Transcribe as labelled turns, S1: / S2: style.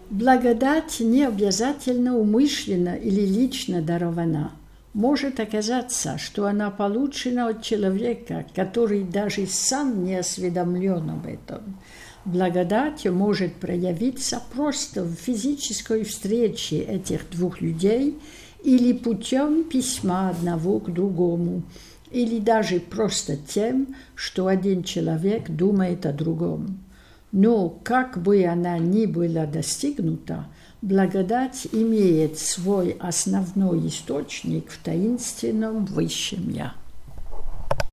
S1: Благодать не обязательно умышленно или лично дарована. Может оказаться, что она получена от человека, который даже сам не осведомлен об этом. Благодать может проявиться просто в физической встрече этих двух людей или путем письма одного к другому, или даже просто тем, что один человек думает о другом. Но, как бы она ни была достигнута, благодать имеет свой основной источник в таинственном Высшем Я.